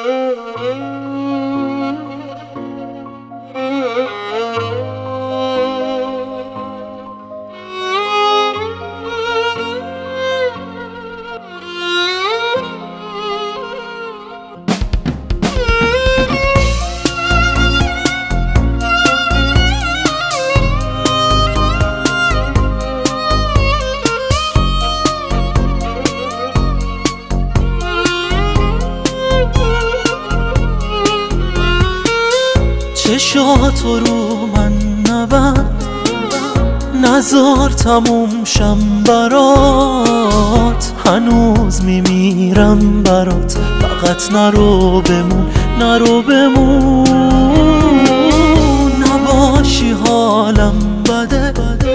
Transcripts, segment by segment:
چشاتو رو من نبند، نزار تموم شم برات. هنوز میمیرم برات، فقط نرو بمون، نرو بمون. نباشی حالم بده،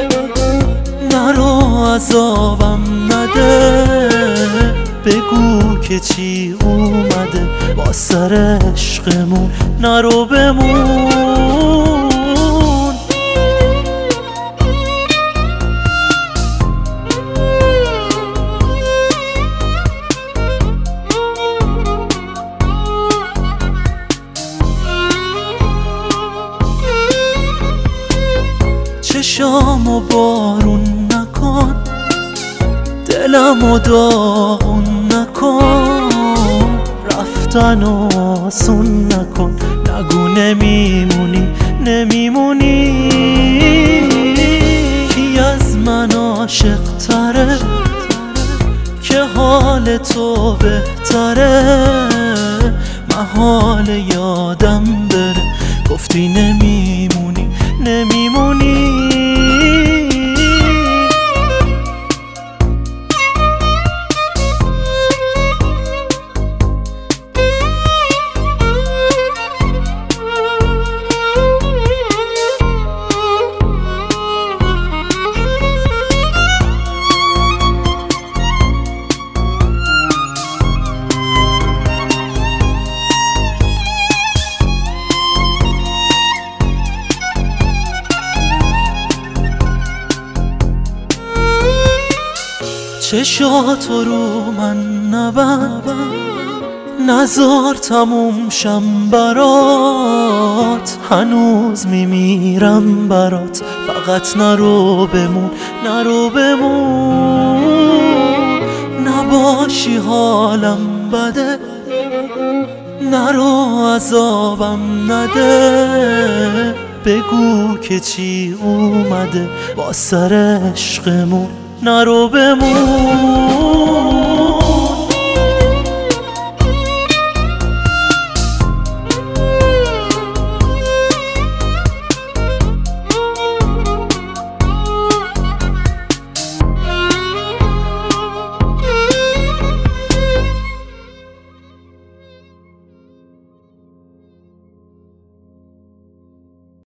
نرو عذابم نده. بگو که چی اومده با سر عشقمون، نرو بمون. چشامو بارون نکن، دلمو داغون نکن. رفتن آسون نکن، نگو نمیمونی، نمیمونی. کی از من عاشق تره که حال تو بهتره؟ محال یادم بره گفتی نمیمونی، نمیمونی. چشاتو رو من نبند، نزار تموم شم برات. هنوز میمیرم برات، فقط نرو بمون، نرو بمون. نباشی حالم بده، نرو عذابم نده. بگو که چی اومده با سر عشقمون، نرو بمون.